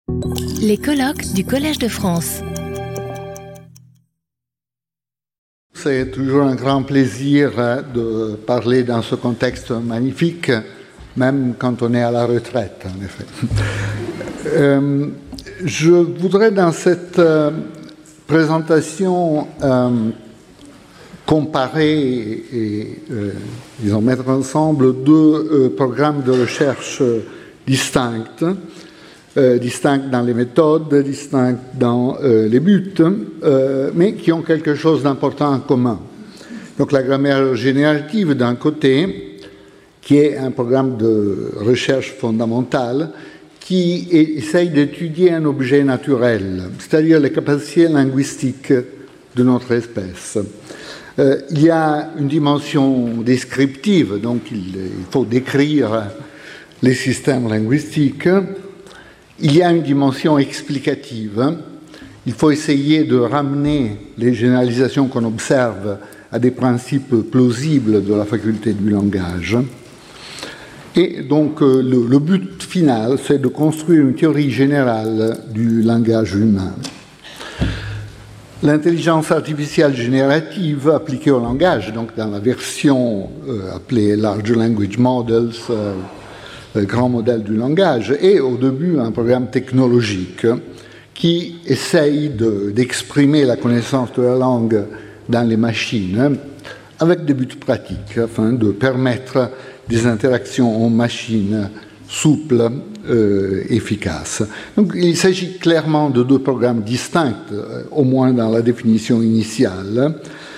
Les colloques du Collège de France. C'est toujours un grand plaisir de parler dans ce contexte magnifique, même quand on est à la retraite, en effet. Je voudrais, dans cette présentation, comparer et disons, mettre ensemble deux programmes de recherche distincts dans les méthodes, distincts dans les buts, mais qui ont quelque chose d'important en commun. Donc la grammaire générative d'un côté, qui est un programme de recherche fondamentale, qui essaye d'étudier un objet naturel, c'est-à-dire les capacités linguistiques de notre espèce. Il y a une dimension descriptive, donc il faut décrire les systèmes linguistiques. Il y a une dimension explicative. Il faut essayer de ramener les généralisations qu'on observe à des principes plausibles de la faculté du langage. Et donc, le but final, c'est de construire une théorie générale du langage humain. L'intelligence artificielle générative appliquée au langage, donc dans la version appelée Large Language Models, grand modèle du langage, est au début un programme technologique qui essaye d'exprimer la connaissance de la langue dans les machines avec des buts pratiques afin de permettre des interactions en machine souples, efficaces. Donc il s'agit clairement de deux programmes distincts, au moins dans la définition initiale,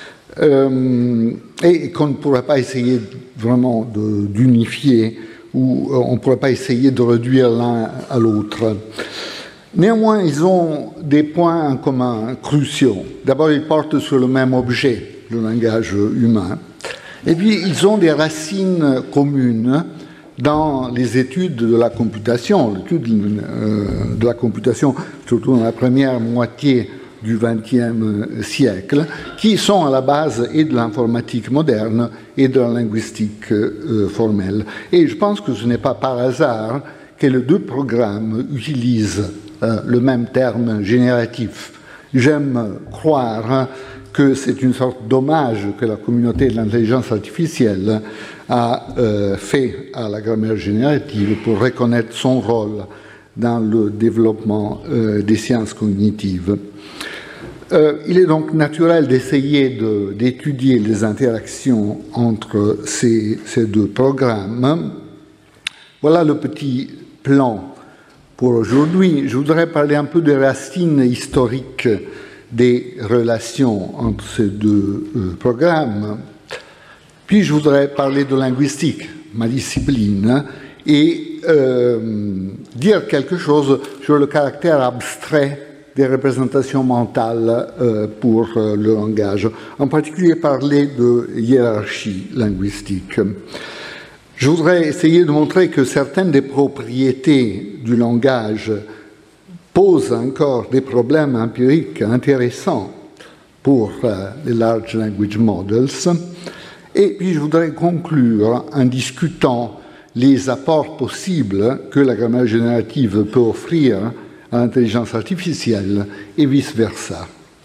et qu'on ne pourrait pas essayer vraiment d'unifier ou on ne pourrait pas essayer de réduire l'un à l'autre. Néanmoins, ils ont des points en commun cruciaux. D'abord, ils portent sur le même objet, le langage humain. Et puis, ils ont des racines communes dans les études de la computation, l'étude de la computation, surtout dans la première moitié du XXe siècle, qui sont à la base et de l'informatique moderne et de la linguistique formelle. Et je pense que ce n'est pas par hasard que les deux programmes utilisent le même terme génératif. J'aime croire que c'est une sorte d'hommage que la communauté de l'intelligence artificielle a fait à la grammaire générative pour reconnaître son rôle dans le développement des sciences cognitives. Il est donc naturel d'essayer d'étudier les interactions entre ces deux programmes. Voilà le petit plan pour aujourd'hui. Je voudrais parler un peu des racines historiques des relations entre ces deux programmes. Puis je voudrais parler de linguistique, ma discipline, et dire quelque chose sur le caractère abstrait des représentations mentales pour le langage, en particulier parler de hiérarchie linguistique. Je voudrais essayer de montrer que certaines des propriétés du langage posent encore des problèmes empiriques intéressants pour les Large Language Models. Et puis je voudrais conclure en discutant les apports possibles que la grammaire générative peut offrir à l'intelligence artificielle et vice-versa.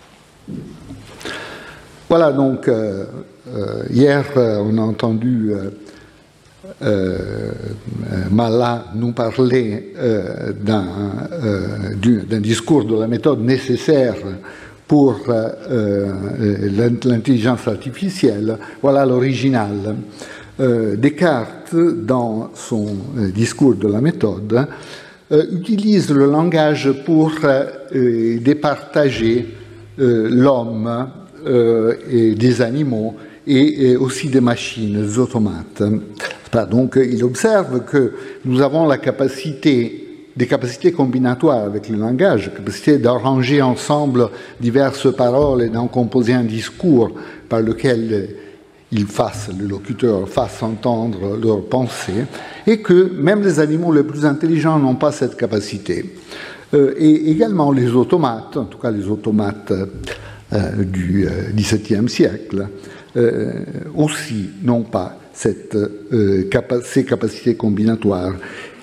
Voilà, donc, hier, on a entendu Mala nous parler d'un discours de la méthode nécessaire pour l'intelligence artificielle. Voilà l'original. Descartes, dans son discours de la méthode, utilise le langage pour départager l'homme et des animaux et aussi des machines, des automates. Donc, il observe que nous avons des capacités combinatoires avec le langage, la capacité d'arranger ensemble diverses paroles et d'en composer un discours par lequel le locuteur fasse entendre leurs pensées, et que même les animaux les plus intelligents n'ont pas cette capacité. Et également les automates, en tout cas les automates du XVIIe siècle, aussi n'ont pas ces capacités combinatoires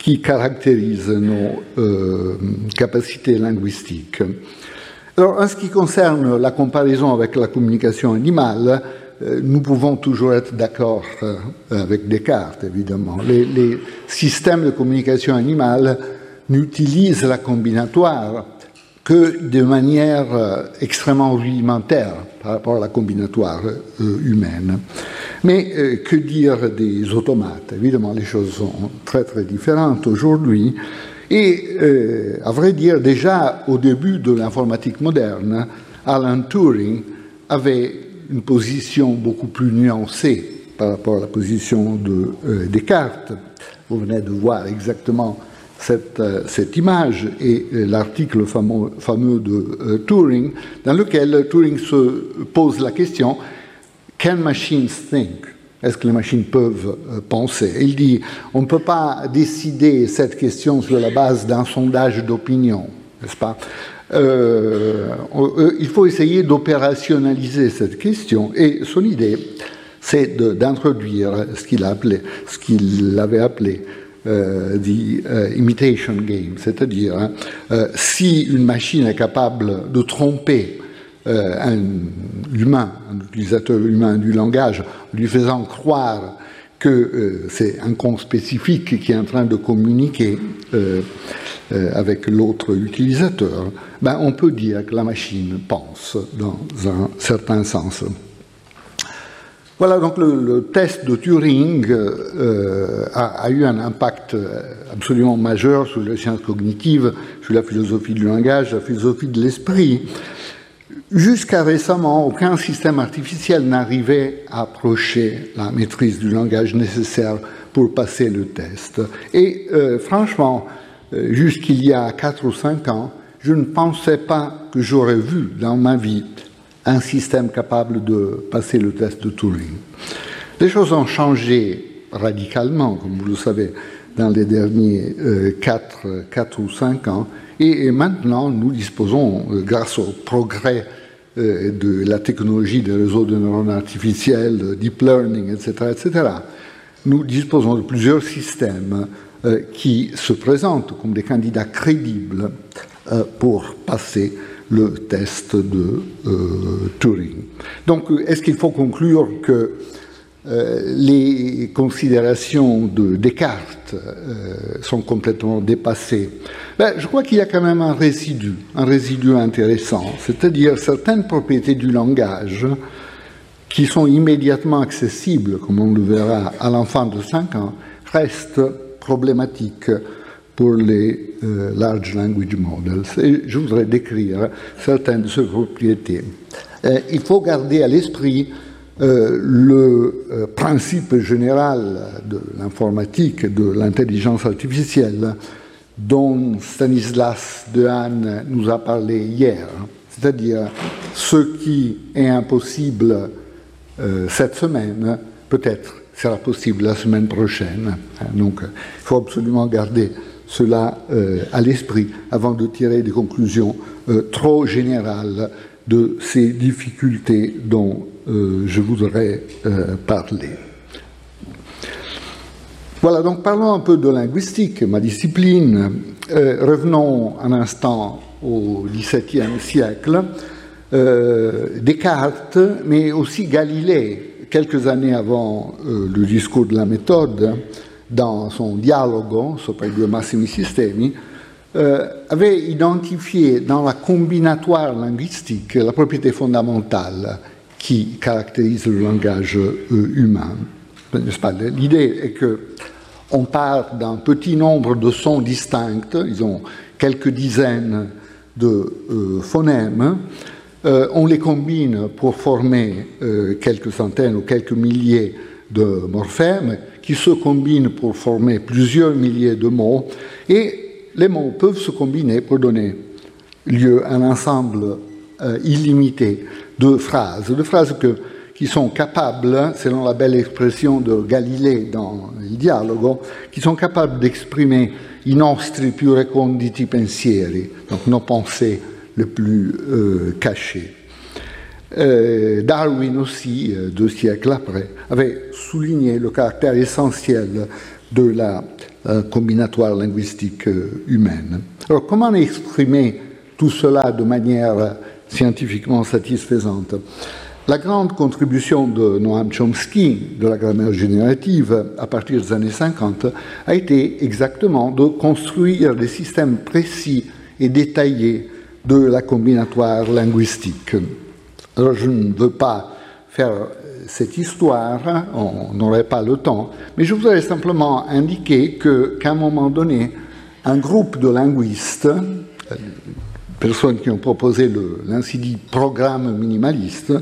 qui caractérisent nos capacités linguistiques. Alors, en ce qui concerne la comparaison avec la communication animale, nous pouvons toujours être d'accord avec Descartes, évidemment. Les systèmes de communication animale n'utilisent la combinatoire que de manière extrêmement rudimentaire par rapport à la combinatoire humaine. Mais que dire des automates? Évidemment, les choses sont très très différentes aujourd'hui. Et à vrai dire, déjà au début de l'informatique moderne, Alan Turing avait une position beaucoup plus nuancée par rapport à la position de Descartes. Vous venez de voir exactement cette image et l'article fameux de Turing, dans lequel Turing se pose la question « Can machines think ?» Est-ce que les machines peuvent penser? Il dit « On ne peut pas décider cette question sur la base d'un sondage d'opinion, n'est-ce pas ? Il faut essayer d'opérationnaliser cette question. » Et son idée, c'est d'introduire ce qu'il avait appelé the imitation game, c'est-à-dire si une machine est capable de tromper un utilisateur humain du langage, lui faisant croire que c'est un compte spécifique qui est en train de communiquer avec l'autre utilisateur, ben on peut dire que la machine pense dans un certain sens. Voilà, donc le test de Turing a eu un impact absolument majeur sur les sciences cognitives, sur la philosophie du langage, la philosophie de l'esprit. Jusqu'à récemment, aucun système artificiel n'arrivait à approcher la maîtrise du langage nécessaire pour passer le test. Et franchement, jusqu'il y a 4 ou 5 ans, je ne pensais pas que j'aurais vu dans ma vie un système capable de passer le test de Turing. Les choses ont changé radicalement, comme vous le savez, dans les derniers 4 ou 5 ans, et maintenant nous disposons, grâce au progrès de la technologie des réseaux de neurones artificiels, deep learning, etc., nous disposons de plusieurs systèmes qui se présentent comme des candidats crédibles pour passer le test de Turing. Donc, est-ce qu'il faut conclure que les considérations de Descartes sont complètement dépassées? Je crois qu'il y a quand même un résidu intéressant, c'est-à-dire certaines propriétés du langage qui sont immédiatement accessibles, comme on le verra à l'enfant de 5 ans, restent problématiques pour les large language models. Et je voudrais décrire certaines de ces propriétés. Il faut garder à l'esprit le principe général de l'informatique, de l'intelligence artificielle, dont Stanislas Dehaene nous a parlé hier, c'est-à-dire ce qui est impossible cette semaine, peut-être sera possible la semaine prochaine. Donc, il faut absolument garder cela à l'esprit avant de tirer des conclusions trop générales de ces difficultés dont je voudrais parler. Voilà, donc parlons un peu de linguistique, ma discipline. Revenons un instant au XVIIe siècle. Descartes, mais aussi Galilée, quelques années avant le discours de la méthode, dans son Dialogo sopra i due massimi sistemi, avait identifié dans la combinatoire linguistique la propriété fondamentale qui caractérise le langage humain. L'idée est qu'on part d'un petit nombre de sons distincts, ils ont quelques dizaines de phonèmes, on les combine pour former quelques centaines ou quelques milliers de morphèmes qui se combinent pour former plusieurs milliers de mots, et les mots peuvent se combiner pour donner lieu à un ensemble illimité de phrases qui sont capables, selon la belle expression de Galilée dans il Dialogo, qui sont capables d'exprimer i nostri più reconditi pensieri, donc nos pensées les plus cachées. Darwin aussi, 2 siècles après, avait souligné le caractère essentiel de la combinatoire linguistique humaine. Alors, comment exprimer tout cela de manière scientifiquement satisfaisante? La grande contribution de Noam Chomsky, de la grammaire générative, à partir des années 50, a été exactement de construire des systèmes précis et détaillés de la combinatoire linguistique. Alors, je ne veux pas faire cette histoire, on n'aurait pas le temps, mais je voudrais simplement indiquer qu'à un moment donné, un groupe de linguistes, personnes qui ont proposé l'ainsi dit programme minimaliste,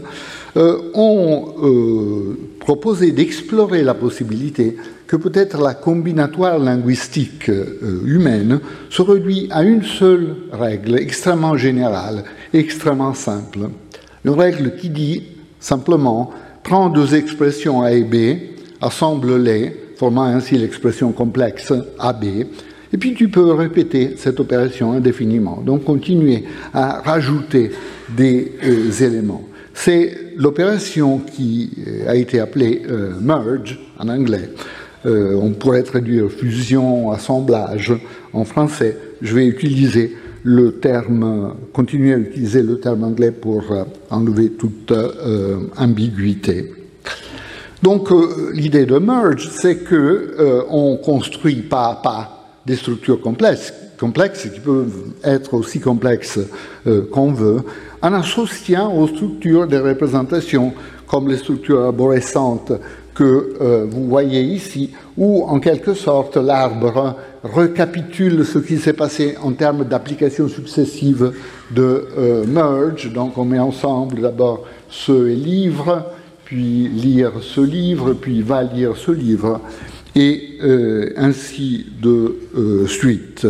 ont proposé d'explorer la possibilité que peut-être la combinatoire linguistique humaine se réduit à une seule règle extrêmement générale et extrêmement simple. Une règle qui dit simplement prends deux expressions A et B, assemble-les, formant ainsi l'expression complexe AB, et puis tu peux répéter cette opération indéfiniment. Donc continuer à rajouter des éléments. C'est l'opération qui a été appelée merge en anglais. On pourrait traduire fusion, assemblage en français. Je vais utiliser le terme, continuer à utiliser le terme anglais pour enlever toute ambiguïté. Donc l'idée de merge, c'est que on construit pas à pas des structures complexes qui peuvent être aussi complexes qu'on veut, en associant aux structures des représentations comme les structures arborescentes que vous voyez ici, où en quelque sorte l'arbre récapitule ce qui s'est passé en termes d'applications successives de merge. Donc on met ensemble d'abord ce livre, puis lire ce livre, puis va lire ce livre, et ainsi de suite.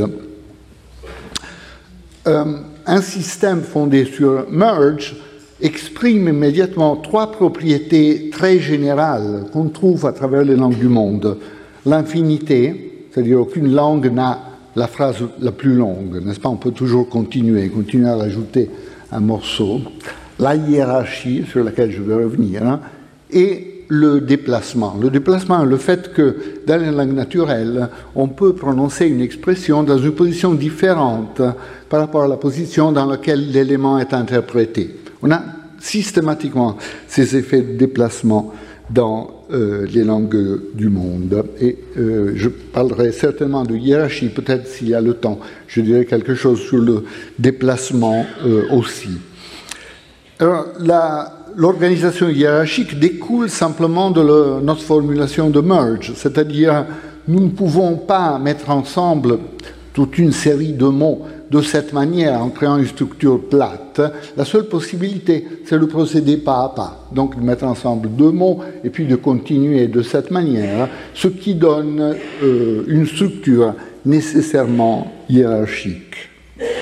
Un système fondé sur merge exprime immédiatement trois propriétés très générales qu'on trouve à travers les langues du monde. L'infinité, c'est-à-dire aucune langue n'a la phrase la plus longue, n'est-ce pas? On peut toujours continuer à rajouter un morceau. La hiérarchie, sur laquelle je vais revenir, hein, et le déplacement. Le déplacement, le fait que dans les langues naturelles, on peut prononcer une expression dans une position différente par rapport à la position dans laquelle l'élément est interprété. On a systématiquement ces effets de déplacement dans les langues du monde. Et je parlerai certainement de hiérarchie, peut-être s'il y a le temps, je dirai quelque chose sur le déplacement aussi. Alors, l'organisation hiérarchique découle simplement de notre formulation de merge, c'est-à-dire nous ne pouvons pas mettre ensemble toute une série de mots de cette manière en créant une structure plate. La seule possibilité, c'est de procéder pas à pas, donc de mettre ensemble deux mots et puis de continuer de cette manière, ce qui donne une structure nécessairement hiérarchique.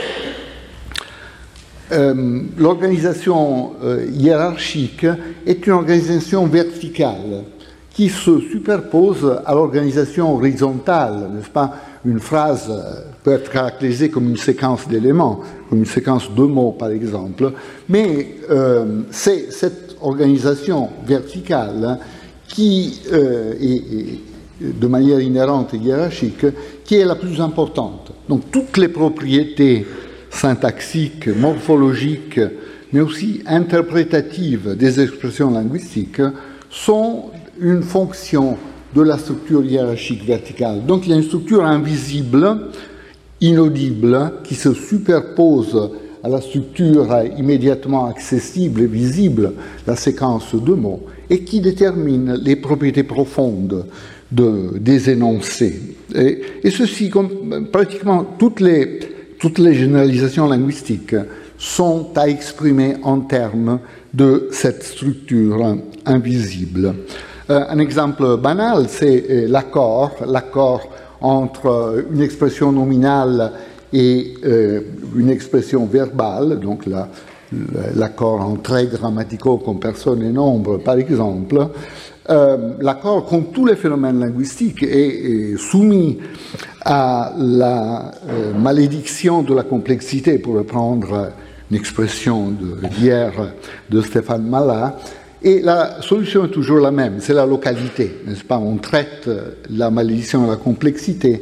L'organisation hiérarchique est une organisation verticale qui se superpose à l'organisation horizontale, n'est-ce pas? Une phrase peut être caractérisée comme une séquence d'éléments, comme une séquence de mots par exemple, mais c'est cette organisation verticale qui est de manière inhérente et hiérarchique qui est la plus importante. Donc toutes les propriétés syntaxiques, morphologiques, mais aussi interprétatives des expressions linguistiques sont une fonction de la structure hiérarchique verticale. Donc il y a une structure invisible, inaudible, qui se superpose à la structure immédiatement accessible et visible, la séquence de mots, et qui détermine les propriétés profondes des énoncés. Et ceci, comme pratiquement toutes les généralisations linguistiques sont à exprimer en termes de cette structure invisible. Un exemple banal, c'est l'accord entre une expression nominale et une expression verbale, donc l'accord en traits grammaticaux comme personne et nombre, par exemple. L'accord, comme tous les phénomènes linguistiques, est soumis à la malédiction de la complexité, pour reprendre une expression d'hier de Stéphane Malat, Et la solution est toujours la même, c'est la localité, n'est-ce pas? On traite la malédiction et la complexité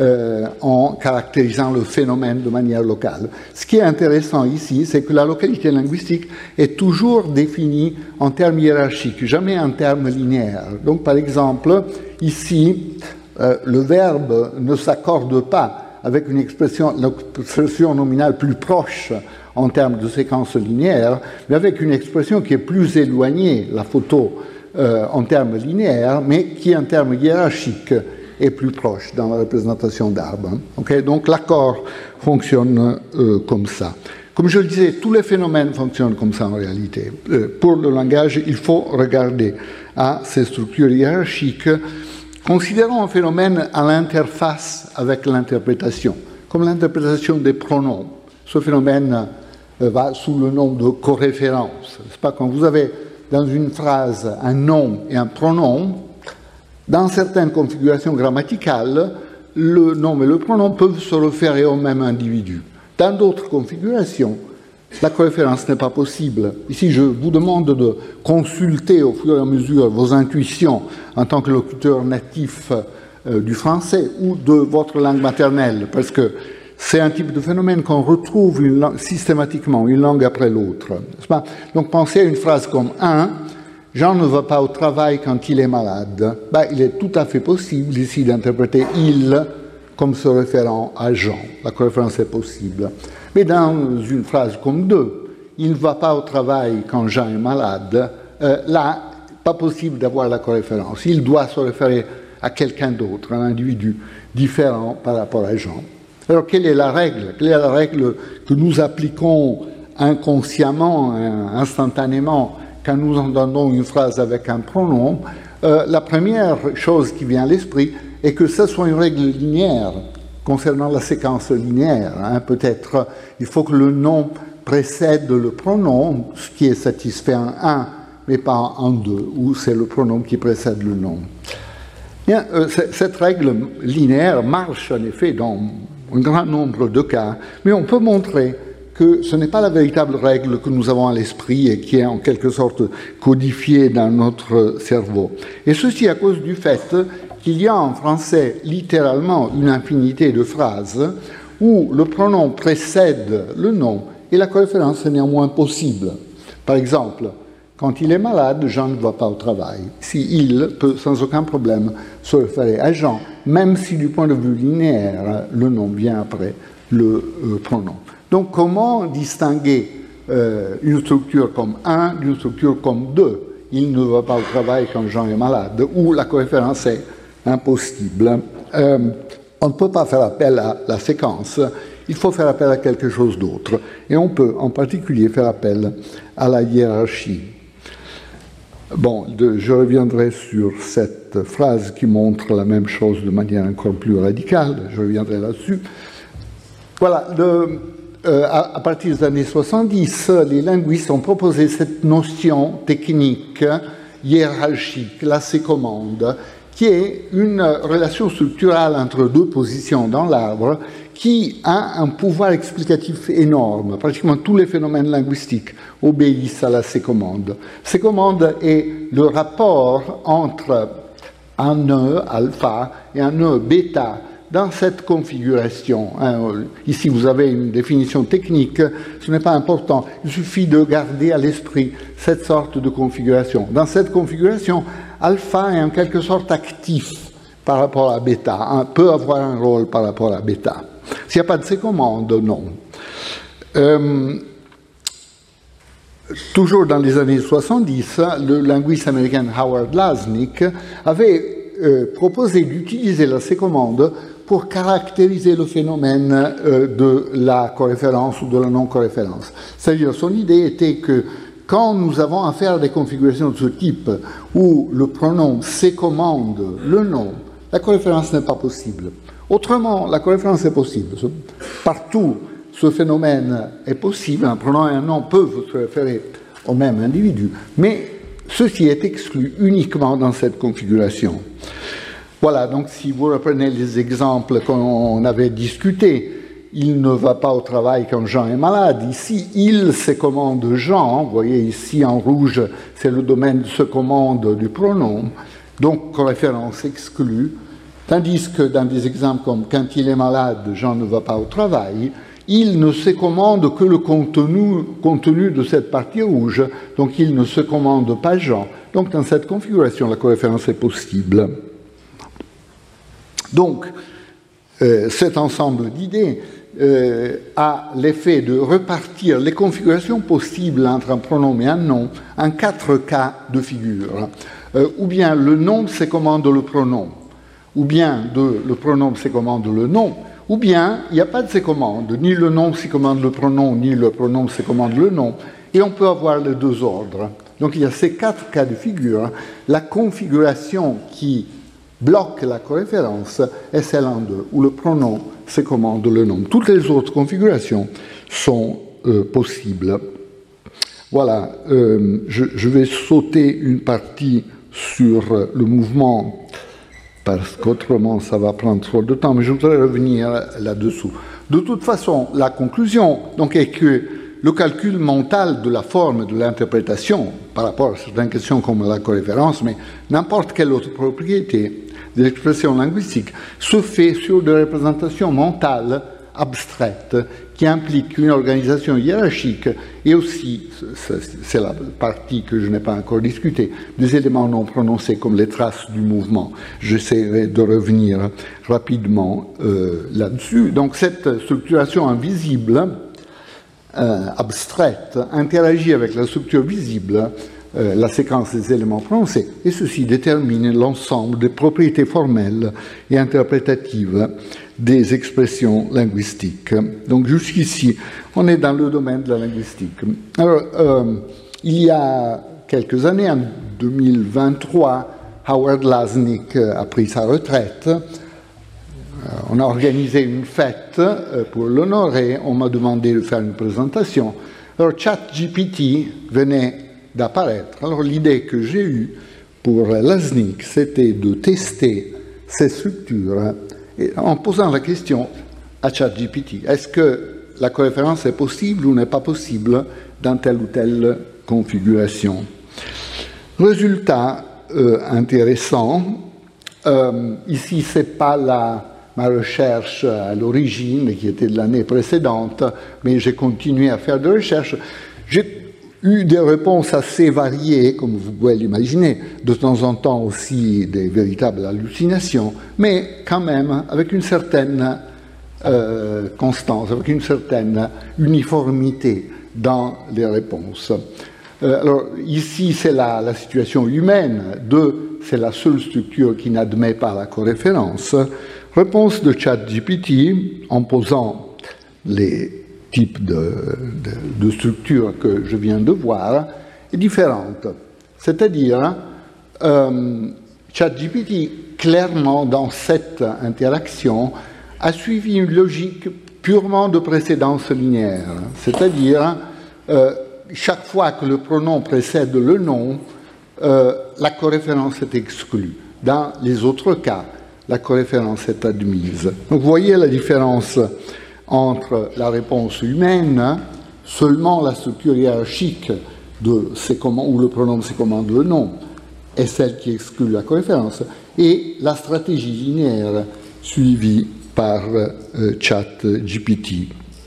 en caractérisant le phénomène de manière locale. Ce qui est intéressant ici, c'est que la localité linguistique est toujours définie en termes hiérarchiques, jamais en termes linéaires. Donc, par exemple, ici, le verbe ne s'accorde pas avec une expression nominale plus proche en termes de séquence linéaire, mais avec une expression qui est plus éloignée, la photo, en termes linéaires, mais qui, en termes hiérarchiques, est plus proche dans la représentation d'arbres. Okay? Donc l'accord fonctionne comme ça. Comme je le disais, tous les phénomènes fonctionnent comme ça en réalité. Pour le langage, il faut regarder à ces structures hiérarchiques. Considérons un phénomène à l'interface avec l'interprétation, comme l'interprétation des pronoms. Ce phénomène va sous le nom de coréférence. C'est pas quand vous avez dans une phrase un nom et un pronom, dans certaines configurations grammaticales, le nom et le pronom peuvent se référer au même individu. Dans d'autres configurations, la coréférence n'est pas possible. Ici, je vous demande de consulter au fur et à mesure vos intuitions en tant que locuteur natif du français ou de votre langue maternelle, parce que c'est un type de phénomène qu'on retrouve systématiquement, une langue après l'autre. Donc pensez à une phrase comme « un ». Jean ne va pas au travail quand il est malade. Il est tout à fait possible ici d'interpréter « il » comme se référant à Jean. La coréférence est possible. Mais dans une phrase comme « deux », il ne va pas au travail quand Jean est malade. Là, pas possible d'avoir la coréférence. Il doit se référer à quelqu'un d'autre, un individu différent par rapport à Jean. Alors, quelle est la règle? Quelle est la règle que nous appliquons inconsciemment, instantanément, quand nous entendons une phrase avec un pronom? La première chose qui vient à l'esprit est que ce soit une règle linéaire concernant la séquence linéaire. Peut-être il faut que le nom précède le pronom, ce qui est satisfait en un, mais pas en deux, où c'est le pronom qui précède le nom. Bien, cette règle linéaire marche en effet dans un grand nombre de cas, mais on peut montrer que ce n'est pas la véritable règle que nous avons à l'esprit et qui est en quelque sorte codifiée dans notre cerveau. Et ceci à cause du fait qu'il y a en français littéralement une infinité de phrases où le pronom précède le nom et la coréférence est néanmoins possible. Par exemple, quand il est malade, Jean ne va pas au travail. Si il peut sans aucun problème se référer à Jean, même si du point de vue linéaire, le nom vient après le pronom. Donc comment distinguer une structure comme un d'une structure comme deux? Il ne va pas au travail quand Jean est malade, ou la coréférence est impossible. On ne peut pas faire appel à la séquence, il faut faire appel à quelque chose d'autre. Et on peut en particulier faire appel à la hiérarchie. Bon, je reviendrai sur cette phrase qui montre la même chose de manière encore plus radicale, je reviendrai là-dessus. Voilà, à partir des années 70, les linguistes ont proposé cette notion technique hiérarchique, la sécommande, qui est une relation structurale entre deux positions dans l'arbre qui a un pouvoir explicatif énorme. Pratiquement tous les phénomènes linguistiques obéissent à la sécommande. Sécommande est le rapport entre un nœud alpha et un nœud bêta dans cette configuration. Ici, vous avez une définition technique, ce n'est pas important. Il suffit de garder à l'esprit cette sorte de configuration. Dans cette configuration, alpha est en quelque sorte actif par rapport à bêta, peut avoir un rôle par rapport à bêta. S'il n'y a pas de sécommande, non. Toujours dans les années 70, le linguiste américain Howard Lasnik avait proposé d'utiliser la sécommande pour caractériser le phénomène de la coréférence ou de la non-coréférence. C'est-à-dire, son idée était que quand nous avons affaire à des configurations de ce type, où le pronom sécommande le nom, la coréférence n'est pas possible. Autrement, la coréférence est possible. Partout, ce phénomène est possible. Un pronom et un nom peuvent se référer au même individu, mais ceci est exclu uniquement dans cette configuration. Voilà, donc si vous reprenez les exemples qu'on avait discutés, il ne va pas au travail quand Jean est malade. Ici, il se commande Jean. Vous voyez ici en rouge, c'est le domaine se commande du pronom. Donc, référence exclue. Tandis que dans des exemples comme quand il est malade, Jean ne va pas au travail, il ne se commande que le contenu de cette partie rouge. Donc, il ne se commande pas Jean. Donc, dans cette configuration, la coréférence est possible. Donc, cet ensemble d'idées a l'effet de repartir les configurations possibles entre un pronom et un nom en 4 cas de figure. Ou bien le nom se commande le pronom, ou bien le pronom se commande le nom, ou bien il n'y a pas de se commande, ni le nom se commande le pronom, ni le pronom se commande le nom, et on peut avoir les deux ordres. Donc il y a ces 4 cas de figure. La configuration qui bloque la coréférence est celle en 2, où le pronom se commande le nom. Toutes les autres configurations sont possibles. Voilà, je vais sauter une partie sur le mouvement, parce qu'autrement ça va prendre trop de temps, mais je voudrais revenir là-dessous. De toute façon, la conclusion donc, est que le calcul mental de la forme de l'interprétation, par rapport à certaines questions comme la coréférence, mais n'importe quelle autre propriété de l'expression linguistique, se fait sur des représentations mentales abstraites qui impliquent une organisation hiérarchique et aussi, c'est la partie que je n'ai pas encore discutée, des éléments non prononcés comme les traces du mouvement. J'essaierai de revenir rapidement là-dessus. Donc cette structuration invisible, abstraite, interagit avec la structure visible, la séquence des éléments prononcés, et ceci détermine l'ensemble des propriétés formelles et interprétatives des expressions linguistiques. Donc jusqu'ici, on est dans le domaine de la linguistique. Alors, il y a quelques années, en 2023, Howard Lasnik a pris sa retraite. On a organisé une fête pour l'honorer. On m'a demandé de faire une présentation. Alors, ChatGPT venait d'apparaître. Alors, l'idée que j'ai eue pour Lasnik, c'était de tester ces structures en posant la question à ChatGPT. Est-ce que la coréférence est possible ou n'est pas possible dans telle ou telle configuration? Résultat intéressant. Ici, ce n'est pas ma recherche à l'origine, qui était de l'année précédente, mais j'ai continué à faire des recherches. J'ai eu des réponses assez variées, comme vous pouvez l'imaginer, de temps en temps aussi des véritables hallucinations, mais quand même avec une certaine constance, avec une certaine uniformité dans les réponses. Alors ici, c'est la situation humaine. 2, c'est la seule structure qui n'admet pas la coréférence. Réponse de ChatGPT en posant les types de structures que je viens de voir est différente. C'est-à-dire, ChatGPT, clairement, dans cette interaction, a suivi une logique purement de précédence linéaire. C'est-à-dire, chaque fois que le pronom précède le nom, la coréférence est exclue. Dans les autres cas, la coréférence est admise. Donc, vous voyez la différence entre la réponse humaine, seulement la structure hiérarchique où le pronom se commande le nom est celle qui exclut la coréférence, et la stratégie linéaire suivie par ChatGPT.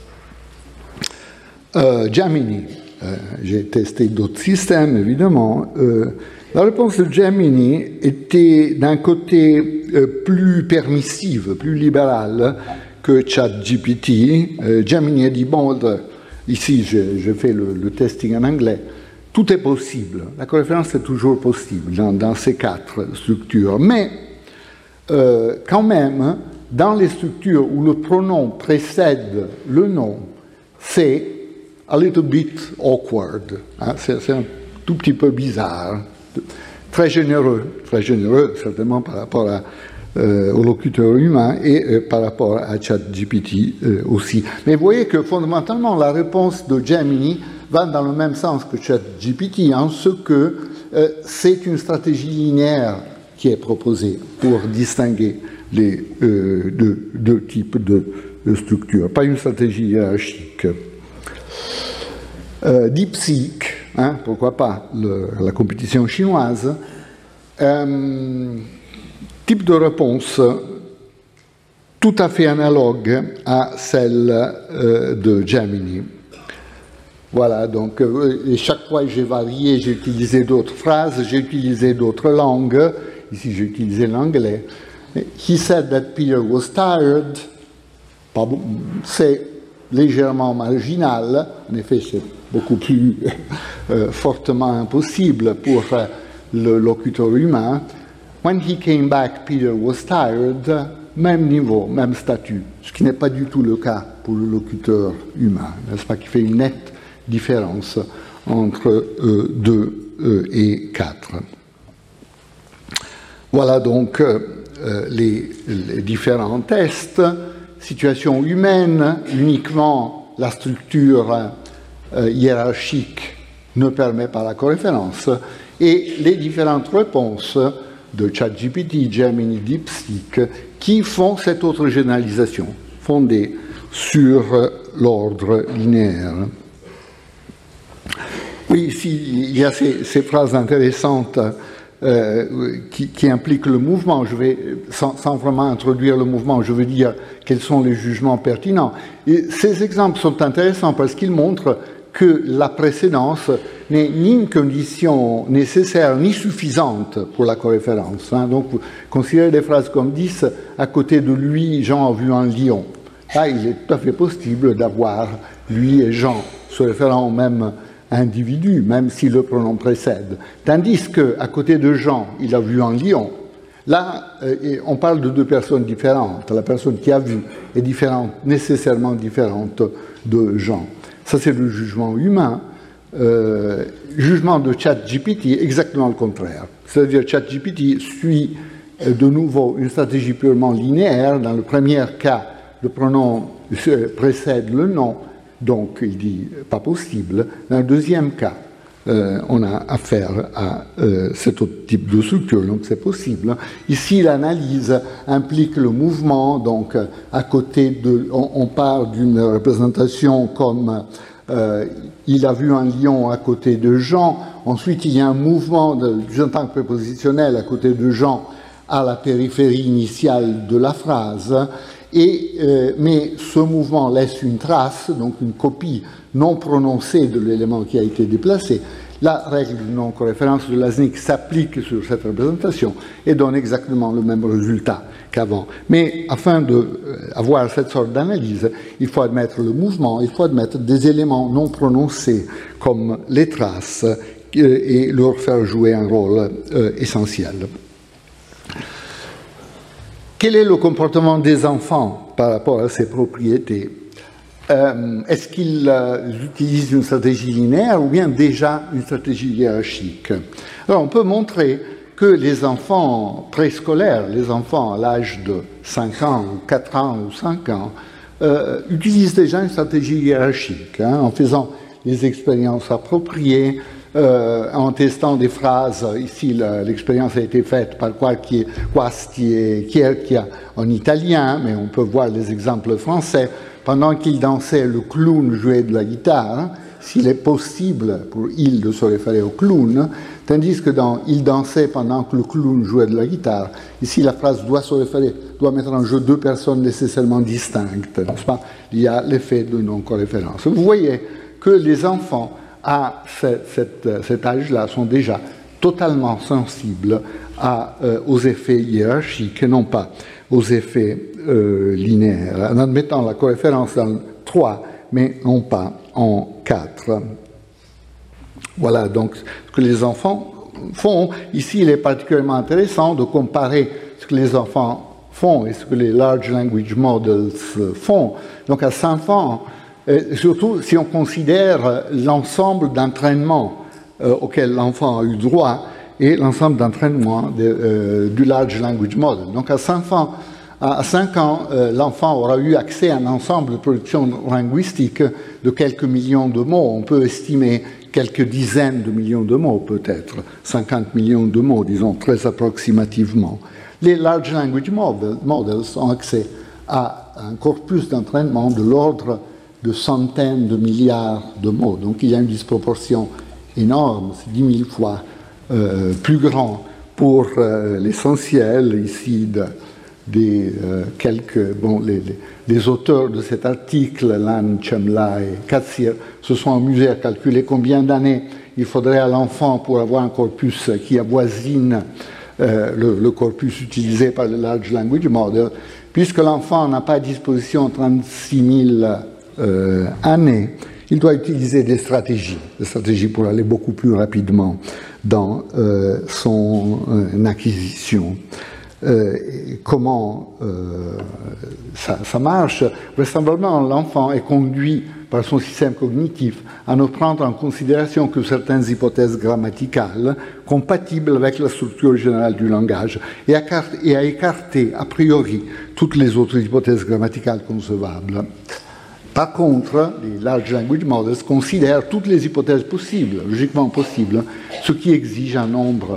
Gemini. J'ai testé d'autres systèmes, évidemment. La réponse de Gemini était d'un côté plus permissive, plus libérale que ChatGPT. Gemini a dit, bon, ici je fais le testing en anglais, tout est possible, la coréférence est toujours possible dans ces 4 structures, mais quand même, dans les structures où le pronom précède le nom, c'est a little bit awkward, hein, c'est un tout petit peu bizarre, très généreux certainement par rapport au locuteur humain et par rapport à ChatGPT aussi. Mais vous voyez que fondamentalement la réponse de Gemini va dans le même sens que ChatGPT, en ce que c'est une stratégie linéaire qui est proposée pour distinguer les deux types structure, pas une stratégie hiérarchique. DeepSeek, pourquoi pas, la compétition chinoise, type de réponse tout à fait analogue à celle de Gemini. Voilà, donc et chaque fois j'ai varié, j'ai utilisé d'autres phrases, j'ai utilisé d'autres langues. Ici j'ai utilisé l'anglais. He said that Peter was tired. C'est légèrement marginal, en effet c'est beaucoup plus fortement impossible pour le locuteur humain. When he came back, Peter was tired. Même niveau, même statut, ce qui n'est pas du tout le cas pour le locuteur humain, n'est-ce pas, qui fait une nette différence entre 2 et 4. Voilà donc les différents tests. Situation humaine, uniquement la structure hiérarchique ne permet pas la coréférence, et les différentes réponses de ChatGPT, Gemini, DeepSeek, qui font cette autre généralisation, fondée sur l'ordre linéaire. Oui, ici, il y a ces phrases intéressantes qui impliquent le mouvement. Je vais, sans vraiment introduire le mouvement, je veux dire quels sont les jugements pertinents. Et ces exemples sont intéressants parce qu'ils montrent que la précédence n'est ni une condition nécessaire ni suffisante pour la coréférence. Donc, vous considérez des phrases comme 10, à côté de lui, Jean a vu un lion. Là, il est tout à fait possible d'avoir lui et Jean se référant au même individu, même si le pronom précède. Tandis qu'à côté de Jean, il a vu un lion. Là, on parle de deux personnes différentes. La personne qui a vu est différente, nécessairement différente de Jean. Ça, c'est le jugement humain. Jugement de ChatGPT, exactement le contraire. C'est-à-dire ChatGPT suit de nouveau une stratégie purement linéaire. Dans le premier cas, le pronom précède le nom, donc il dit pas possible. Dans le deuxième cas, on a affaire à cet autre type de structure, donc c'est possible. Ici, l'analyse implique le mouvement, donc à côté de... On part d'une représentation comme il a vu un lion à côté de Jean, ensuite il y a un mouvement du temps prépositionnel à côté de Jean à la périphérie initiale de la phrase, mais ce mouvement laisse une trace, donc une copie non prononcée de l'élément qui a été déplacé. La règle de non-coréférence de Laznik s'applique sur cette représentation et donne exactement le même résultat qu'avant. Mais afin d'avoir cette sorte d'analyse, il faut admettre le mouvement, il faut admettre des éléments non prononcés comme les traces et leur faire jouer un rôle essentiel. Quel est le comportement des enfants par rapport à ces propriétés ? Est-ce qu'ils utilisent une stratégie linéaire ou bien déjà une stratégie hiérarchique? Alors, on peut montrer que les enfants préscolaires, les enfants à l'âge de 5 ans, ou 4 ans ou 5 ans, utilisent déjà une stratégie hiérarchique, en faisant les expériences appropriées, en testant des phrases. Ici, l'expérience a été faite par quasti e Chierchia en italien, mais on peut voir les exemples français. Pendant qu'il dansait, le clown jouait de la guitare. S'il est possible pour il de se référer au clown, tandis que dans il dansait pendant que le clown jouait de la guitare, ici la phrase doit mettre en jeu deux personnes nécessairement distinctes, n'est-ce pas? Il y a l'effet de non-coréférence. Vous voyez que les enfants à cet âge-là sont déjà totalement sensibles aux effets hiérarchiques et non pas aux effets linéaires, en admettant la coréférence dans 3, mais non pas en 4. Voilà donc ce que les enfants font. Ici, il est particulièrement intéressant de comparer ce que les enfants font et ce que les Large Language Models font. Donc à 5 ans, surtout si on considère l'ensemble d'entraînements auquel l'enfant a eu droit et l'ensemble d'entraînements du Large Language Model. Donc à 5 ans, l'enfant aura eu accès à un ensemble de productions linguistiques de quelques millions de mots. On peut estimer quelques dizaines de millions de mots, peut-être 50 millions de mots, disons très approximativement. Les Large Language Models ont accès à un corpus d'entraînement de l'ordre de centaines de milliards de mots. Donc il y a une disproportion énorme, c'est 10 000 fois plus grand pour l'essentiel ici des quelques... Bon, les auteurs de cet article, Lan, Chemla et Katsir, se sont amusés à calculer combien d'années il faudrait à l'enfant pour avoir un corpus qui avoisine le corpus utilisé par le Large Language Model, puisque l'enfant n'a pas à disposition 36 000 années, il doit utiliser des stratégies pour aller beaucoup plus rapidement dans son acquisition. Comment ça marche? Vraisemblablement, l'enfant est conduit par son système cognitif à ne prendre en considération que certaines hypothèses grammaticales compatibles avec la structure générale du langage et à écarter a priori toutes les autres hypothèses grammaticales concevables. Par contre, les Large Language Models considèrent toutes les hypothèses possibles, logiquement possibles, ce qui exige un nombre,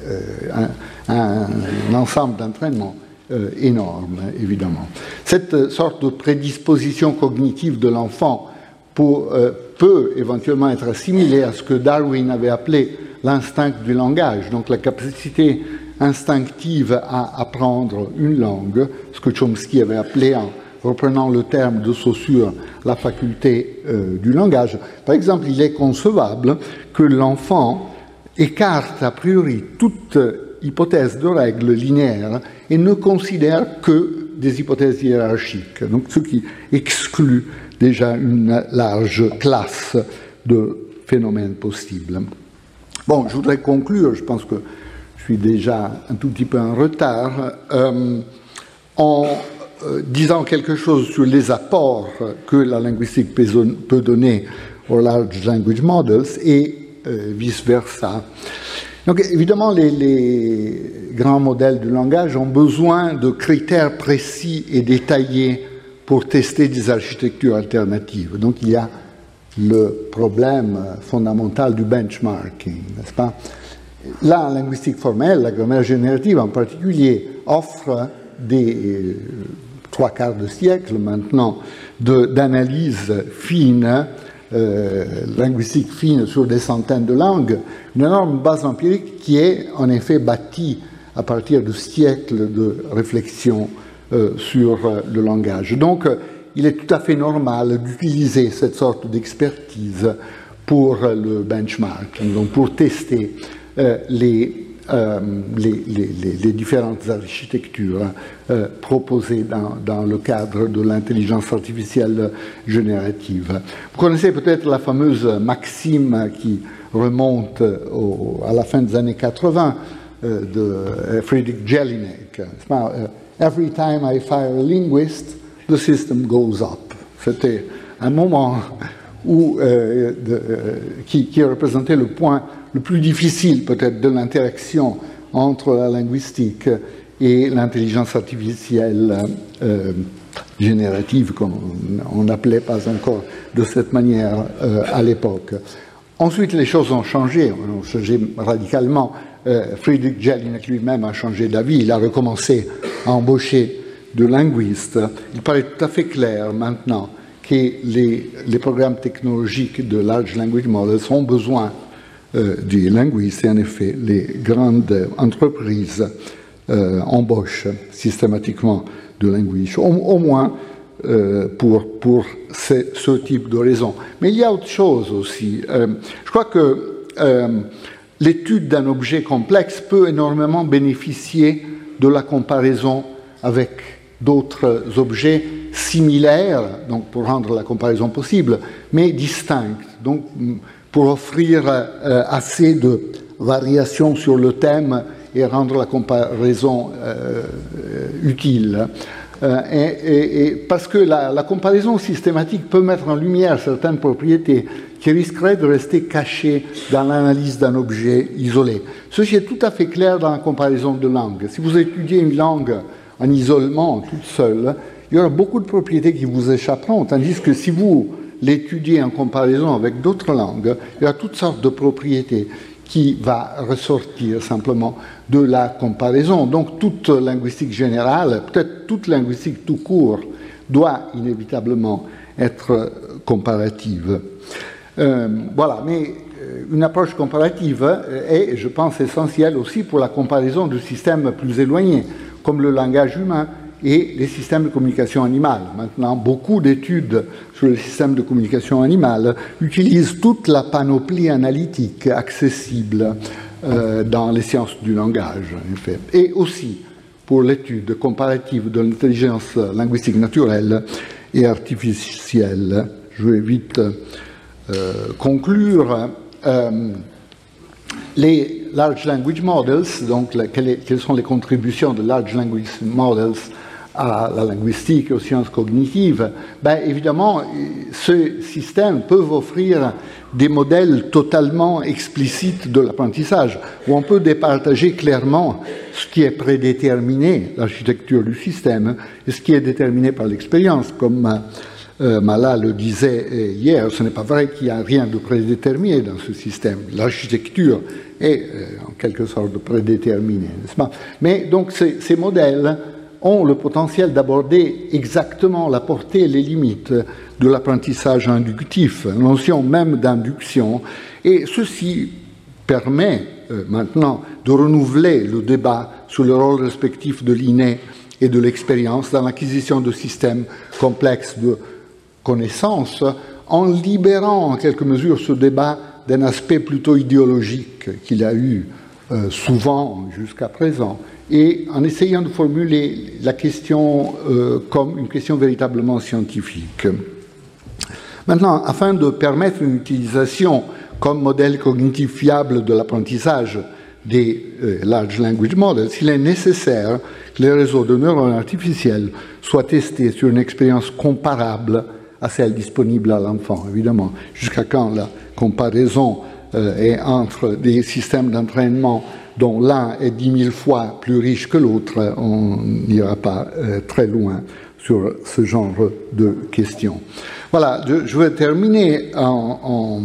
un ensemble d'entraînements énorme, évidemment. Cette sorte de prédisposition cognitive de l'enfant peut éventuellement être assimilée à ce que Darwin avait appelé l'instinct du langage, donc la capacité instinctive à apprendre une langue, ce que Chomsky avait appelé, en reprenant le terme de Saussure, la faculté du langage. Par exemple, il est concevable que l'enfant écarte a priori toute hypothèse de règles linéaires et ne considère que des hypothèses hiérarchiques, donc ce qui exclut déjà une large classe de phénomènes possibles. Bon, je voudrais conclure, je pense que je suis déjà un tout petit peu en retard, en disant quelque chose sur les apports que la linguistique peut donner aux Large Language Models et vice-versa. Donc évidemment, les grands modèles du langage ont besoin de critères précis et détaillés pour tester des architectures alternatives. Donc il y a le problème fondamental du benchmarking, n'est-ce pas? La linguistique formelle, la grammaire générative en particulier, offre des 3/4 de siècle maintenant d'analyse fine, linguistique fine sur des centaines de langues, une énorme base empirique qui est en effet bâtie à partir de siècles de réflexion sur le langage. Donc, il est tout à fait normal d'utiliser cette sorte d'expertise pour le benchmarking, donc pour tester les différentes architectures proposées dans le cadre de l'intelligence artificielle générative. Vous connaissez peut-être la fameuse maxime qui remonte à la fin des années 80 de Friedrich Jelinek. Every time I fire a linguist, the system goes up. C'était un moment où, qui représentait le point le plus difficile peut-être de l'interaction entre la linguistique et l'intelligence artificielle générative, comme on n'appelait pas encore de cette manière à l'époque. Ensuite, les choses ont changé radicalement. Friedrich Jelinek lui-même a changé d'avis, il a recommencé à embaucher de linguistes. Il paraît tout à fait clair maintenant que les programmes technologiques de Large Language Models ont besoin des linguistes et en effet les grandes entreprises embauchent systématiquement de linguistes, au moins pour ce type de raison. Mais il y a autre chose aussi. Je crois que l'étude d'un objet complexe peut énormément bénéficier de la comparaison avec d'autres objets similaires, donc pour rendre la comparaison possible, mais distincts, donc pour offrir assez de variations sur le thème et rendre la comparaison utile. Et parce que la comparaison systématique peut mettre en lumière certaines propriétés qui risqueraient de rester cachées dans l'analyse d'un objet isolé. Ceci est tout à fait clair dans la comparaison de langues. Si vous étudiez une langue en isolement, toute seule, il y aura beaucoup de propriétés qui vous échapperont, tandis que si vous l'étudiez en comparaison avec d'autres langues, il y a toutes sortes de propriétés qui va ressortir simplement de la comparaison. Donc toute linguistique générale, peut-être toute linguistique tout court, doit inévitablement être comparative. Voilà, mais une approche comparative est, je pense, essentielle aussi pour la comparaison de systèmes plus éloignés, comme le langage humain et les systèmes de communication animale. Maintenant, beaucoup d'études sur les systèmes de communication animale utilisent toute la panoplie analytique accessible dans les sciences du langage, en fait. Et aussi pour l'étude comparative de l'intelligence linguistique naturelle et artificielle. Je vais vite conclure. Les Large Language Models, donc quelles sont les contributions de Large Language Models à la linguistique et aux sciences cognitives? Évidemment, ces systèmes peuvent offrir des modèles totalement explicites de l'apprentissage, où on peut départager clairement ce qui est prédéterminé, l'architecture du système, et ce qui est déterminé par l'expérience, comme Mala le disait hier. Ce n'est pas vrai qu'il n'y a rien de prédéterminé dans ce système. L'architecture est en quelque sorte prédéterminée, n'est-ce pas? Mais donc ces modèles ont le potentiel d'aborder exactement la portée et les limites de l'apprentissage inductif, la notion même d'induction, et ceci permet maintenant de renouveler le débat sur le rôle respectif de l'inné et de l'expérience dans l'acquisition de systèmes complexes de connaissances, en libérant en quelque mesure ce débat d'un aspect plutôt idéologique qu'il a eu souvent jusqu'à présent, et en essayant de formuler la question comme une question véritablement scientifique. Maintenant, afin de permettre une utilisation comme modèle cognitif fiable de l'apprentissage des Large Language Models, il est nécessaire que les réseaux de neurones artificiels soient testés sur une expérience comparable à celle disponible à l'enfant, évidemment. Jusqu'à quand la comparaison est entre des systèmes d'entraînement dont l'un est 10 000 fois plus riche que l'autre, on n'ira pas très loin sur ce genre de questions. Voilà, je vais terminer en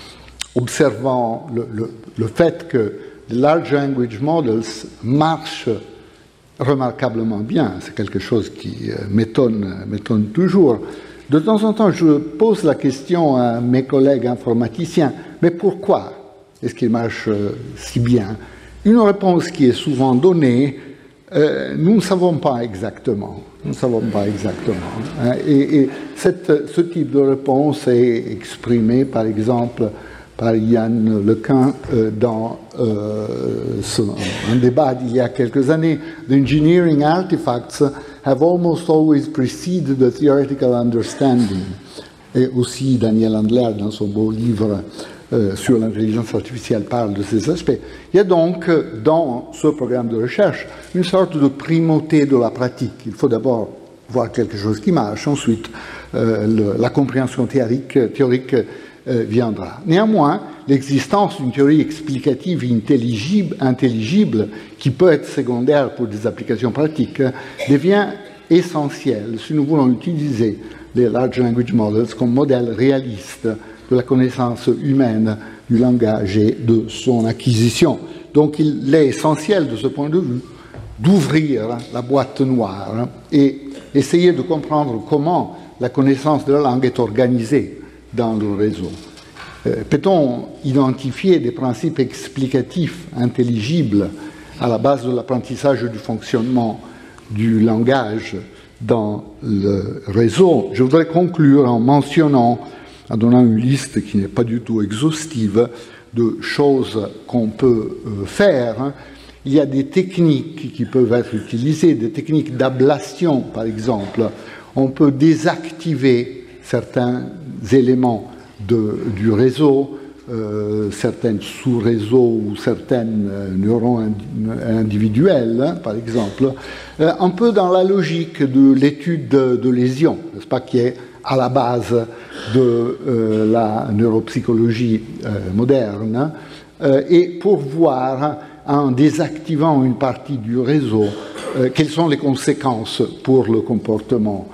observant le fait que les Large Language Models marchent remarquablement bien. C'est quelque chose qui m'étonne toujours. De temps en temps, je pose la question à mes collègues informaticiens, mais pourquoi est-ce qu'ils marchent si bien? Une réponse qui est souvent donnée, nous ne savons pas exactement. Nous ne savons pas exactement. Hein, et ce type de réponse est exprimé, par exemple, par Yann Lequin dans un débat d'il y a quelques années. The engineering artifacts have almost always preceded the theoretical understanding. Et aussi Daniel Handler, dans son beau livre sur l'intelligence artificielle, parle de ces aspects. Il y a donc dans ce programme de recherche une sorte de primauté de la pratique. Il faut d'abord voir quelque chose qui marche, ensuite la compréhension théorique viendra. Néanmoins, l'existence d'une théorie explicative intelligible, qui peut être secondaire pour des applications pratiques, devient essentielle si nous voulons utiliser les Large Language Models comme modèle réaliste de la connaissance humaine du langage et de son acquisition. Donc il est essentiel de ce point de vue d'ouvrir la boîte noire et essayer de comprendre comment la connaissance de la langue est organisée dans le réseau. Peut-on identifier des principes explicatifs intelligibles à la base de l'apprentissage du fonctionnement du langage dans le réseau? Je voudrais conclure en mentionnant, en donnant une liste qui n'est pas du tout exhaustive de choses qu'on peut faire. Il y a des techniques qui peuvent être utilisées, des techniques d'ablation, par exemple. On peut désactiver certains éléments du réseau, certains sous-réseaux ou certaines neurones individuels, par exemple, un peu dans la logique de l'étude de lésions, n'est-ce pas, qui est à la base de la neuropsychologie moderne, et pour voir, en désactivant une partie du réseau, quelles sont les conséquences pour le comportement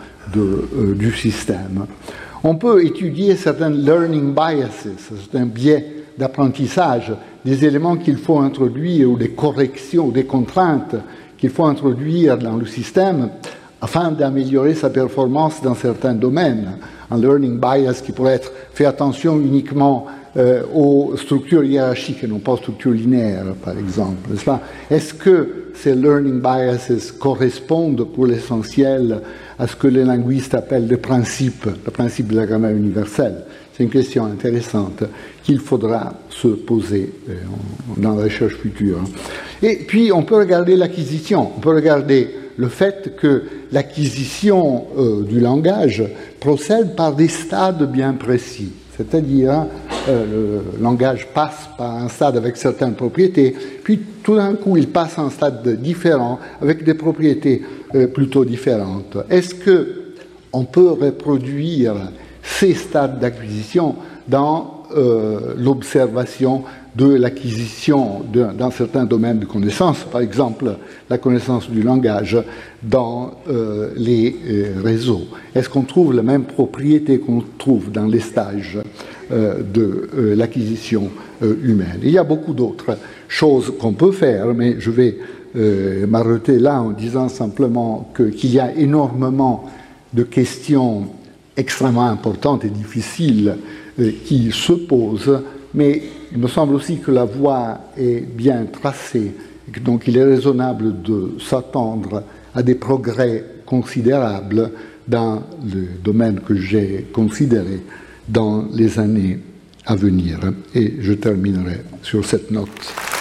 du système. On peut étudier certains learning biases, certains biais d'apprentissage, des éléments qu'il faut introduire ou des corrections, ou des contraintes qu'il faut introduire dans le système afin d'améliorer sa performance dans certains domaines. Un learning bias qui pourrait être fait attention uniquement aux structures hiérarchiques et non pas aux structures linéaires, par exemple. Est-ce que ces learning biases correspondent pour l'essentiel à ce que les linguistes appellent le principe de la grammaire universelle? C'est une question intéressante qu'il faudra se poser dans la recherche future. Et puis, on peut regarder l'acquisition. On peut regarder le fait que l'acquisition du langage procède par des stades bien précis. C'est-à-dire, le langage passe par un stade avec certaines propriétés, puis tout d'un coup, il passe à un stade différent avec des propriétés plutôt différentes. Est-ce qu'on peut reproduire ces stades d'acquisition dans l'observation de l'acquisition dans certains domaines de connaissances, par exemple la connaissance du langage dans les réseaux? Est-ce qu'on trouve les mêmes propriétés qu'on trouve dans les stages de l'acquisition humaine? Il y a beaucoup d'autres choses qu'on peut faire, mais je vais m'arrêter là en disant simplement qu'il y a énormément de questions extrêmement importantes et difficiles qui se posent, mais il me semble aussi que la voie est bien tracée, et donc il est raisonnable de s'attendre à des progrès considérables dans le domaine que j'ai considéré dans les années à venir. Et je terminerai sur cette note.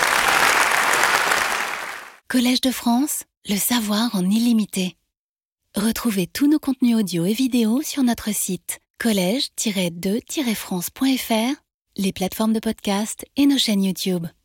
Collège de France, le savoir en illimité. Retrouvez tous nos contenus audio et vidéo sur notre site collège-2-france.fr, les plateformes de podcast et nos chaînes YouTube.